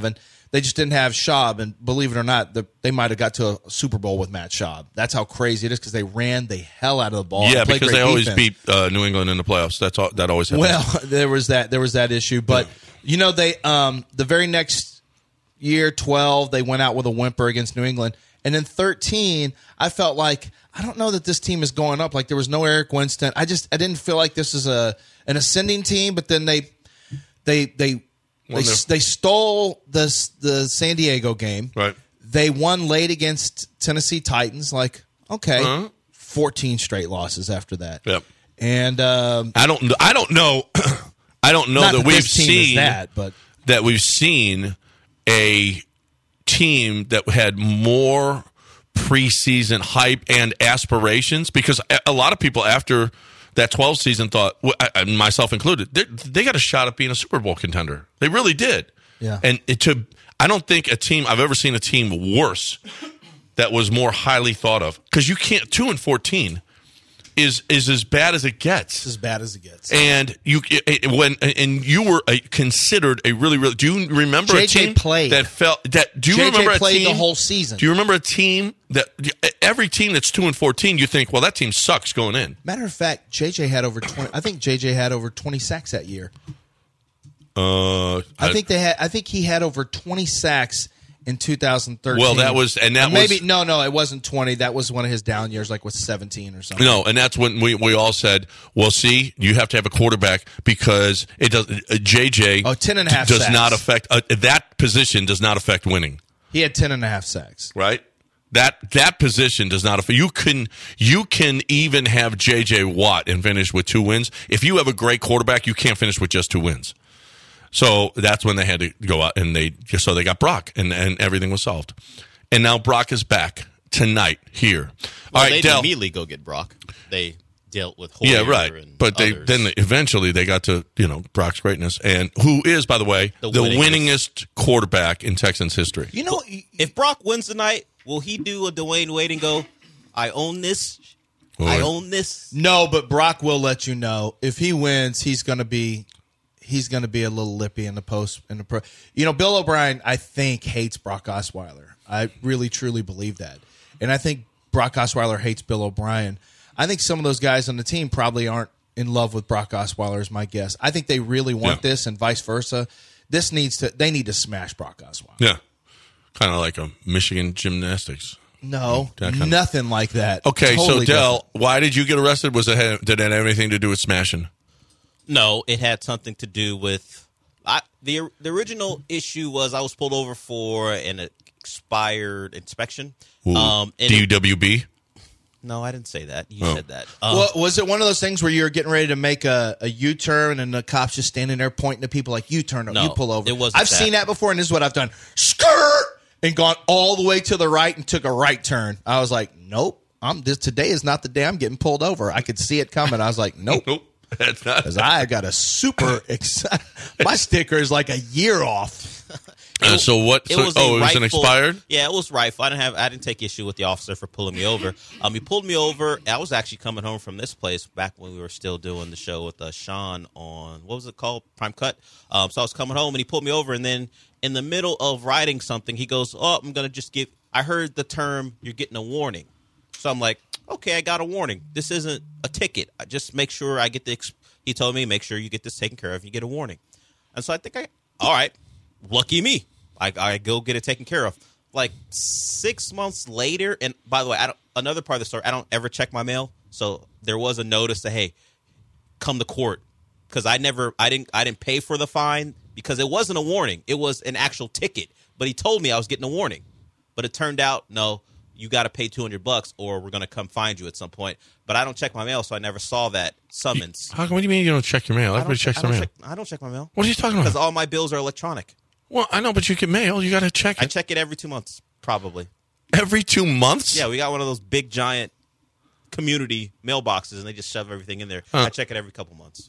They just didn't have Schaub, and believe it or not, the, they might have got to a Super Bowl with Matt Schaub. That's how crazy it is because they ran the hell out of the ball. Yeah, and played because great they always defense. beat uh, New England in the playoffs. That's all. That always happens. Well, there was that. There was that issue, but you know, they um, the very next year, twelve, they went out with a whimper against New England, and in thirteen, I felt like I don't know that this team is going up. Like there was no Eric Winston. I just I didn't feel like this is a an ascending team. But then they they they. They, they stole the the San Diego game. Right. They won late against Tennessee Titans. Like, okay, Uh-huh. fourteen straight losses after that. Yep. And um, I don't. I don't know. I don't know not that that we've this team is seen that, but that we've seen a team that had more preseason hype and aspirations, because a- a lot of people after that twelve season thought, well, I, myself included, they, they got a shot at being a Super Bowl contender. They really did. Yeah. And it, to, I don't think a team, I've ever seen a team worse that was more highly thought of. Because you can't, two and fourteen is is as bad as it gets. it's as bad as it gets. And you when and you were a, considered a really really. Do you remember J J a team played. that felt that? Do you J J remember a played team the whole season. Do you remember a team that every team that's two and fourteen? You think, well, that team sucks going in. Matter of fact, J J had over twenty. I think J J had over twenty sacks that year. Uh, I think they had. I think he had over twenty sacks in two thousand thirteen. Well, that was and that Or maybe was, no, no, it wasn't twenty. That was one of his down years, like with seventeen or something. No, and that's when we, we all said, well, see, you have to have a quarterback because it does. Uh, J J Oh, ten and a half does sacks. not affect uh, that position. Does not affect winning. He had ten and a half sacks. Right. That that position does not affect. You can you can even have J J Watt and finish with two wins. If you have a great quarterback, you can't finish with just two wins. So that's when they had to go out and they just so they got Brock and, and everything was solved. And now Brock is back tonight here. Well, All right, they Del. didn't immediately go get Brock. They dealt with Hoyer Yeah, right. and But they others. then they, eventually they got to you know Brock's greatness, and who is, by the way, the, The winningest. winningest. quarterback in Texans history. You know, If Brock wins tonight, will he do a Dwayne Wade and go, I own this? I Or- own this? no, but Brock will let you know if he wins, he's going to be he's going to be a little lippy in the post in the pro. You know, Bill O'Brien, I think, hates Brock Osweiler. I really truly believe that, and I think Brock Osweiler hates Bill O'Brien. I think some of those guys on the team probably aren't in love with Brock Osweiler, is my guess. I think they really want Yeah. this, and vice versa. This needs to they need to smash Brock Osweiler. Yeah, kind of like a Michigan gymnastics. No, That kind of- nothing like that. Okay, Totally so Del, different. why did you get arrested? Was it did it have anything to do with smashing? No, it had something to do with I, the the original issue was I was pulled over for an expired inspection. Ooh, Um, and D W B. no, I didn't say that. You Oh. said that. Um, Well, was it one of those things where you're getting ready to make a, a U-turn and the cop's just standing there pointing to people like, you turn, No, you pull over? it wasn't I've that. seen that before, and this is what I've done. Skirt! And gone all the way to the right and took a right turn. I was like, nope. I'm this today is not the day I'm getting pulled over. I could see it coming. I was like, nope. Nope, that's not. Because I got a super exci- my sticker is like a year off. Uh, so what? It So, was a oh, it was an rightful- expired. Yeah, it was rightful. I didn't have. I didn't take issue with the officer for pulling me over. Um, he pulled me over. I was actually coming home from this place back when we were still doing the show with uh, Sean on what was it called, Prime Cut. Um, so I was coming home and he pulled me over, and then in the middle of writing something, he goes, "Oh, I'm gonna just give." I heard the term, "You're getting a warning," so I'm like, "Okay, I got a warning. This isn't a ticket. I just make sure I get the." Ex-. He told me, "Make sure you get this taken care of. You get a warning," and so I think I, all right, lucky me. I, I go get it taken care of. Like six months later, and by the way, I don't, another part of the story, I don't ever check my mail. So there was a notice that, hey, come to court, because I never, I didn't, I didn't pay for the fine because it wasn't a warning. It was an actual ticket. But he told me I was getting a warning. But it turned out, no, you got to pay two hundred bucks, or we're gonna come find you at some point. But I don't check my mail, so I never saw that summons. How come? What do you mean you don't check your mail? I don't Everybody check- checks I their don't mail. check- I don't check my mail What are you talking because about? all my bills are electronic. Well, I know, but you get mail. You got to check I it check it every two months, probably. every two months. Yeah, we got one of those big giant community mailboxes, and they just shove everything in there. Huh. I check it every couple months.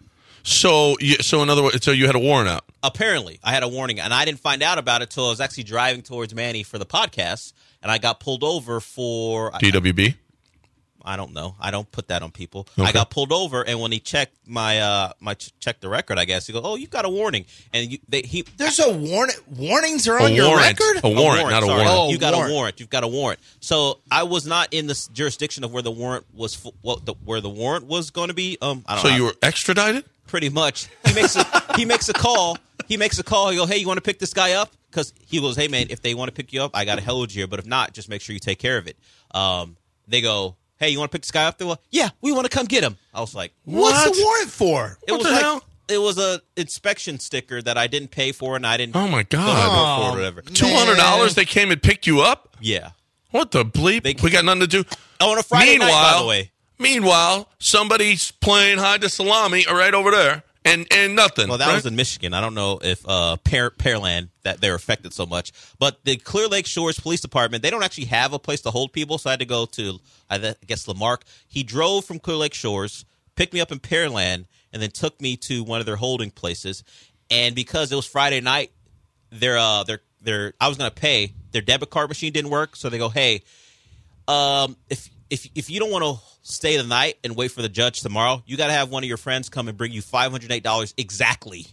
So, you, so in other words, so you had a warrant out. Apparently, I had a warning, and I didn't find out about it until I was actually driving towards Manny for the podcast, and I got pulled over for D W B. I don't know. I don't put that on people. Okay. I got pulled over, and when he checked my uh my ch- checked the record, I guess he goes, "Oh, you've got a warning." And you, they, he There's a warning. Warnings are on A your warrant. record. A warrant, not a sorry. warrant. Oh, you got warrant. a warrant. You've got a warrant. So I was not in the s- jurisdiction of where the warrant was. F- what the, where the warrant was going to be. Um, I don't So know. you were extradited? Pretty much. He makes a he makes a call. He makes a call. He goes, "Hey, you want to pick this guy up?" Because he goes, "Hey, man, if they want to pick you up, I got a hold you. But if not, just make sure you take care of it." Um, they go, "Hey, you want to pick this guy up?" They go, "Yeah, we want to come get him." I was like, What's What? the warrant for? "It What was the like hell? it was a inspection sticker that I didn't pay for, and I didn't." Oh, my go to God. court for it or whatever. two hundred dollars they came and picked you up? Yeah. What the bleep? They- we got nothing to do. Oh, on a Friday night, meanwhile, by the way. Meanwhile, somebody's playing hide the salami right over there, and, and nothing. Well, that right? was in Michigan. I don't know if uh, Pear, Pearland that they're affected so much, but the Clear Lake Shores Police Department, they don't actually have a place to hold people. So I had to go to, I th- guess, Lamarck. He drove from Clear Lake Shores, picked me up in Pearland, and then took me to one of their holding places. And because it was Friday night, their uh, their their I was going to pay. Their debit card machine didn't work, so they go, "Hey, um, if if if you don't want to stay the night and wait for the judge tomorrow, you got to have one of your friends come and bring you five hundred eight dollars exactly."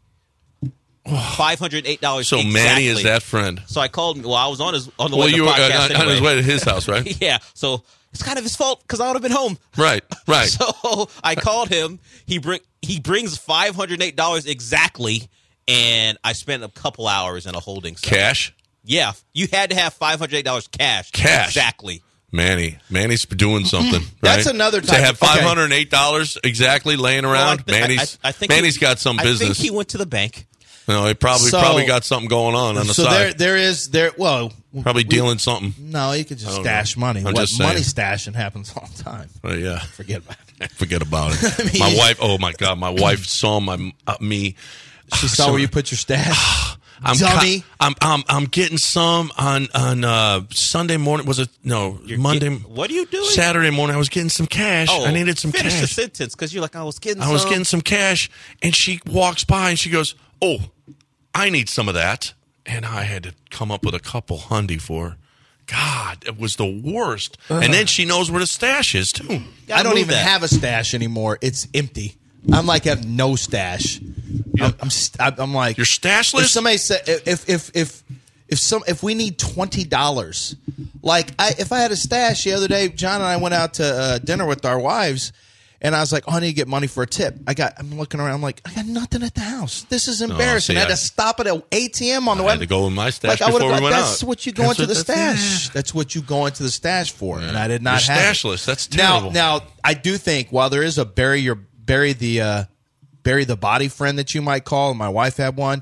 five hundred eight dollars. So exactly. Manny is that friend. So I called him. Well, I was on his on the Well, way to you the were podcast uh, on, anyway. on his way to his house, right? Yeah. So it's kind of his fault because I would have been home. Right, right. So I called him. He bring he brings five hundred eight dollars exactly, and I spent a couple hours in a holding cell. Cash? Yeah, you had to have five hundred eight dollars cash. Cash. Exactly. Manny. Manny's doing something. That's right? another To type have of- okay. five hundred eight dollars exactly laying Well, I around. thi- I- Manny's, I, I think Manny's he- got some I business. think he went to the bank. No, he probably So- probably got something going on on the so side. there, there is there. Well, probably we- dealing something. No, you could just I don't stash know. money. I'm What just saying. money stashing happens all the time. Uh, yeah, Forget about it. forget about it. I mean, my you- wife. Oh my God, my wife saw my uh, me. She saw So- where you put your stash. I'm, Dummy. ki- I'm I'm I'm getting some on on uh, Sunday morning. Was it no You're Monday? get- what are you doing? Saturday morning. I was getting some cash. Oh, I needed some finish cash. the sentence because you're like, I was getting. I was some. getting some cash, and she walks by and she goes, "Oh, I need some of that." And I had to come up with a couple hundy for her. God, it was the worst. And then she knows where the stash is too. I Gotta don't move even that. have a stash anymore. It's empty. I'm like have no stash. I'm, I'm, st- I'm like You're stashless? If somebody said if if if if some if we need twenty dollars, like I, if I had a stash the other day, John and I went out to uh, dinner with our wives, and I was like, oh, I need to get money for a tip. I got. I'm looking around. I'm like, I got nothing at the house. This is embarrassing. see, I had I- to stop at an A T M on the I way. had to go in my stash I would've before we got- went That's out. what you go That's into the what- that's- stash. yeah. That's what you go into the stash for, and I did not You're have it. stashless. That's Now, terrible. now I do think while there is a bury your bury the uh, bury the body friend that you might call, and my wife had one.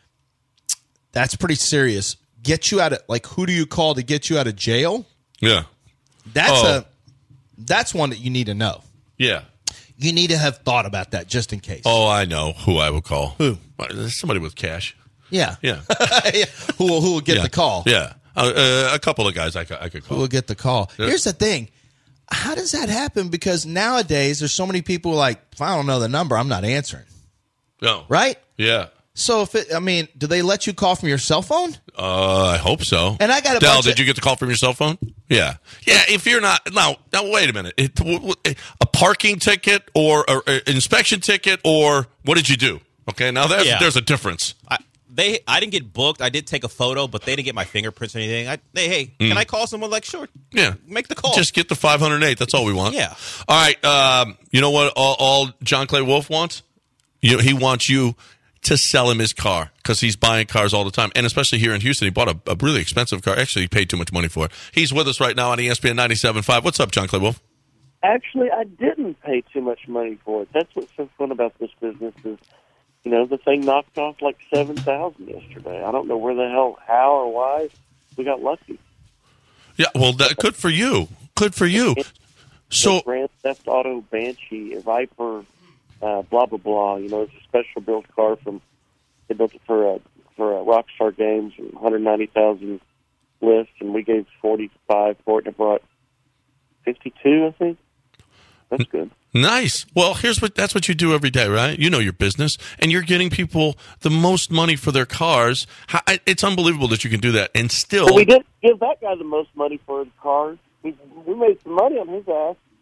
That's pretty serious. Get you out of like who do you call to get you out of jail? Yeah, That's Oh. a that's one that you need to know. yeah. You need to have thought about that just in case. Oh, I know who I would call. Who? Uh, Somebody with cash. yeah, Yeah, Yeah. Who will who will get yeah. the call? Yeah, uh, uh, a couple of guys I could, I could Who call. will get the call? Yeah. Here's the thing. How does that happen? Because nowadays there's so many people like, if I don't know the number, I'm not answering. No, Right? Yeah. So if it, I mean, do they let you call from your cell phone? Uh, I hope so. And I got a Del, bunch did of- you get the call from your cell phone? Yeah, yeah. If you're not now, now wait a minute. It, w- w- a parking ticket or an inspection ticket or what did you do? Okay, now there's Yeah. there's a difference. I, they, I didn't get booked. I did take a photo, but they didn't get my fingerprints or anything. I, they, hey, can I call someone? Like, sure. Yeah, Make the call. Just get the five hundred eight. That's all we want. Yeah. All right. Um, you know what? All, all John Clay Wolf wants. You know, he wants you to sell him his car because he's buying cars all the time, and especially here in Houston, he bought a, a really expensive car. Actually, he paid too much money for it. He's with us right now on E S P N ninety-seven point five. What's up, John Clay Wolf? Actually, I didn't pay too much money for it. That's what's so fun about this business is, you know, the thing knocked off like seven thousand yesterday. I don't know where the hell, how, or why. We got lucky. Yeah. Well, that, good for you. Good for you. So, The Grand Theft Auto Banshee, a Viper, uh, blah blah blah. You know, it's a special built car from they built it for a for a Rockstar Games, and one hundred ninety thousand list, and we gave forty five for it, and it brought fifty two, I think. That's good. nice. Well, here's what that's what you do every day, right? You know your business, and you're getting people the most money for their cars. How, it's unbelievable that you can do that, and still, But we didn't give that guy the most money for his car. We we made some money on his ass.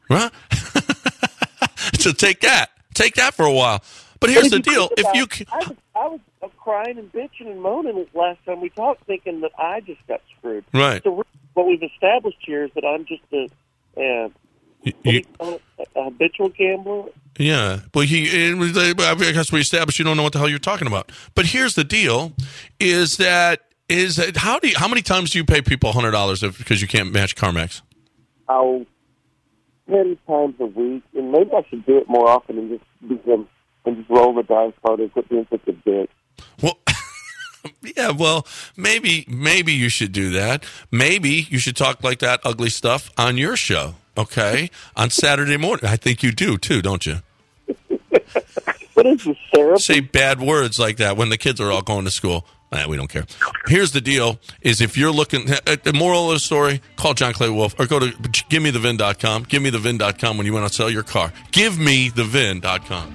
Right? So take that. Take that for a while. But here's the deal. If you can... I was, I was crying and bitching and moaning last time we talked, thinking that I just got screwed. Right. So what we've established here is that I'm just a, uh, You, a, a habitual gambler. yeah, but he. I guess we established you don't know what the hell you're talking about. But here's the deal: is that is that how do you, how many times do you pay people hundred dollars because you can't match CarMax? I'll ten times a week, and maybe I should do it more often and just begin and just roll the dice card and quit being such a dick. Well. Yeah, well, maybe maybe you should do that. Maybe you should talk like that ugly stuff on your show, okay? On Saturday morning. I think you do, too, don't you? What is this, therapy? Say bad words like that when the kids are all going to school. Nah, we don't care. Here's the deal, is if you're looking, the moral of the story, call John Clay Wolf or go to give me the vin dot com. give me the vin dot com when you want to sell your car. give me the vin dot com.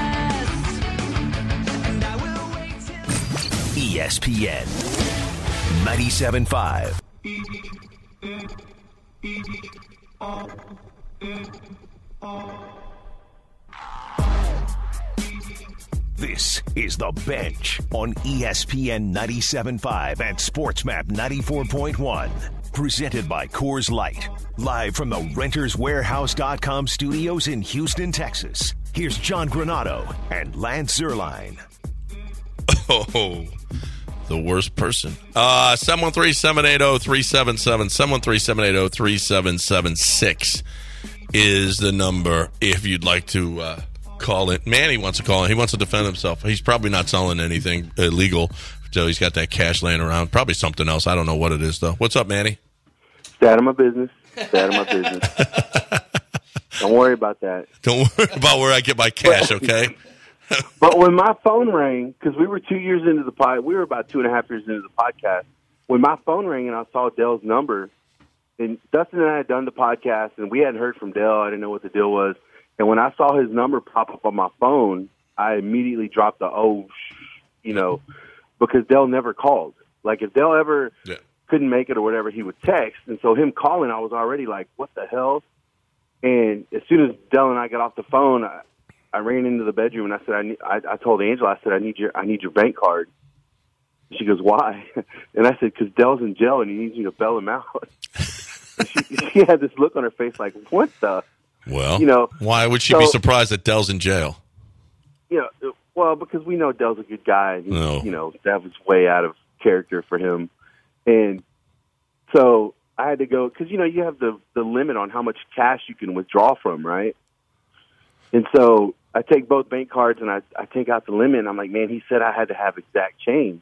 E S P N ninety-seven point five. This is The Bench on E S P N ninety-seven point five and SportsMap ninety-four point one. Presented by Coors Light. Live from the Renters Warehouse dot com studios in Houston, Texas. Here's John Granado and Lance Zierlein. Oh, the worst person. Uh, seven one three, seven eight zero, three seven seven, seven one three, seven eight zero, three seven seven six is the number if you'd like to uh, call it. Manny wants to call it. He wants to defend himself. He's probably not selling anything illegal, so he's got that cash laying around. Probably something else. I don't know what it is, though. What's up, Manny? Stay out of my business. Stay out of my business. Don't worry about that. Don't worry about where I get my cash, okay? But when my phone rang, because we were two years into the pod, we were about two and a half years into the podcast. When my phone rang and I saw Dell's number, and Dustin and I had done the podcast, and we hadn't heard from Dell. I didn't know what the deal was. And when I saw his number pop up on my phone, I immediately dropped the oh, sh-, you know, because Dell never called. Like if Dell ever yeah. couldn't make it or whatever, he would text. And so him calling, I was already like, what the hell? And as soon as Dell and I got off the phone, I, I ran into the bedroom and I said, I, need, I, I told Angela, I said, I need your, I need your bank card. She goes, why? And I said, because Dell's in jail and he needs you to bail him out. she, she had this look on her face like, what the? Well, you know, why would she so, be surprised that Dell's in jail? You know, well, because we know Dell's a good guy. And he, no. You know, that was way out of character for him. And so I had to go, because, you know, you have the, the limit on how much cash you can withdraw from, right? And so I take both bank cards and I, I take out the limit, and I'm like, man, he said I had to have exact change.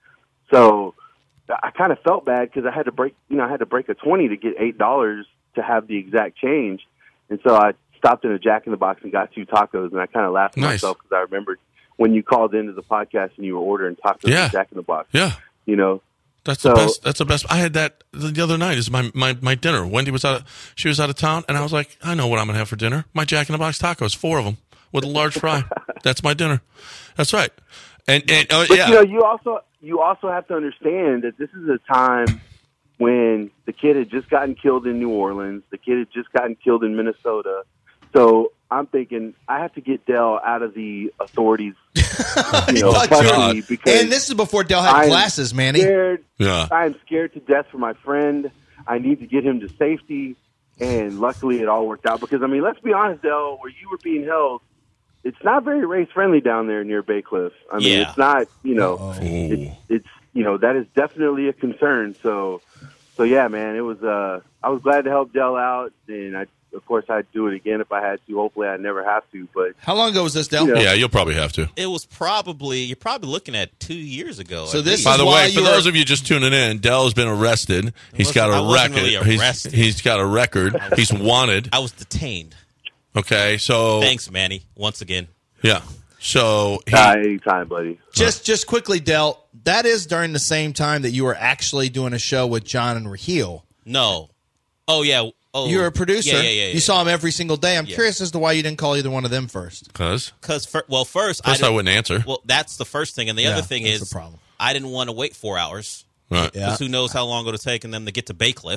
So I kind of felt bad because I had to break, you know, I had to break a twenty to get eight dollars to have the exact change. And so I stopped in a Jack in the Box and got two tacos, and I kind of laughed at nice. myself because I remembered when you called into the podcast and you were ordering tacos yeah. at Jack in the Box. Yeah. You know? That's so, the best. That's the best. I had that the other night. Is my, my, my dinner. Wendy was out. Of, she was out of town, and I was like, I know what I'm gonna have for dinner. My Jack in the Box tacos, four of them with a large fry. That's my dinner. That's right. And, and uh, but yeah, you know, you also you also have to understand that this is a time when the kid had just gotten killed in New Orleans. The kid had just gotten killed in Minnesota. So I'm thinking I have to get Dell out of the authorities. You know, custody because and this is before Dell had I'm glasses, Manny. Scared, yeah. I'm scared to death for my friend. I need to get him to safety, and luckily it all worked out. Because I mean, let's be honest, Dell, where you were being held, it's not very race friendly down there near Bay Cliff. I mean, yeah. it's not. You know, it's, it's you know that is definitely a concern. So, so yeah, man, it was. Uh, I was glad to help Dell out, and I. Of course, I'd do it again if I had to. Hopefully, I'd never have to. But how long ago was this, Dell? You know, yeah, you'll probably have to. It was probably you're probably looking at two years ago. So this, by the way, for were... those of you just tuning in, Dell's been arrested. He's got a record. Really he's, he's got a record. He's wanted. I was detained. Okay, so thanks, Manny, once again. Yeah. So he, uh, anytime, buddy. Just just quickly, Dell. That is during the same time that you were actually doing a show with John and Raheel. No. Oh yeah. Oh, You're a producer. Yeah, yeah, yeah, yeah. You saw him every single day. I'm yeah. curious as to why you didn't call either one of them first. Because? Because, well, first, first I, I wouldn't answer. Well, that's the first thing. And the yeah, other thing is, the problem. I didn't want to wait four hours. Right. Because yeah. who knows how long it'll take them to get to Bay Cliff.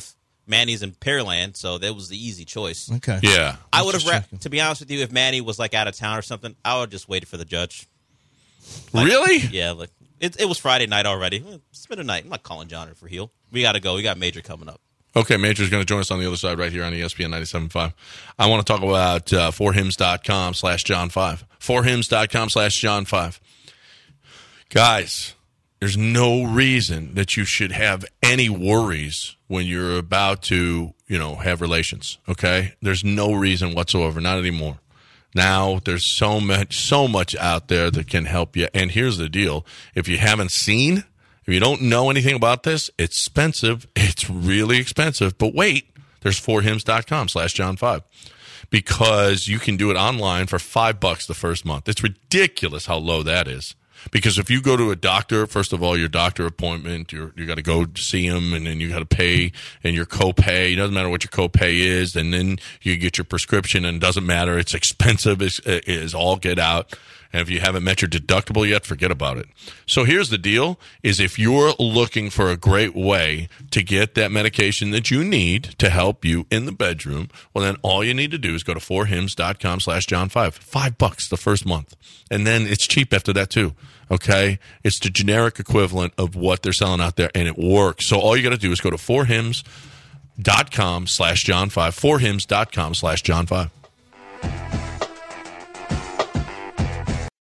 Manny's in Pearland, so that was the easy choice. Okay. Yeah. I would have, ra- to be honest with you, if Manny was like out of town or something, I would just waited for the judge. Like, really? Yeah, like it, it was Friday night already. It's been a night. I'm not calling John for heel. We got to go. We got Major coming up. Okay, Major's going to join us on the other side right here on E S P N ninety-seven point five. I want to talk about uh, forhims.com slash John 5. forhims.com slash John 5. Guys, there's no reason that you should have any worries when you're about to, you know, have relations, okay? There's no reason whatsoever, not anymore. Now, there's so much, so much out there that can help you. And here's the deal. If you haven't seen, if you don't know anything about this, it's expensive. It's really expensive. But wait, there's forhims.com slash John 5. Because you can do it online for five bucks the first month. It's ridiculous how low that is. Because if you go to a doctor, first of all, your doctor appointment, you're, you got to go see him, and then you got to pay, and your copay. It doesn't matter what your copay is, and then you get your prescription, and it doesn't matter. It's expensive. It's, it's all get out. And if you haven't met your deductible yet, forget about it. So here's the deal, is if you're looking for a great way to get that medication that you need to help you in the bedroom, well, then all you need to do is go to forhims.com slash John 5. Five bucks the first month. And then it's cheap after that, too. Okay? It's the generic equivalent of what they're selling out there, and it works. So all you got to do is go to forhims.com slash John 5. forhims.com slash John 5.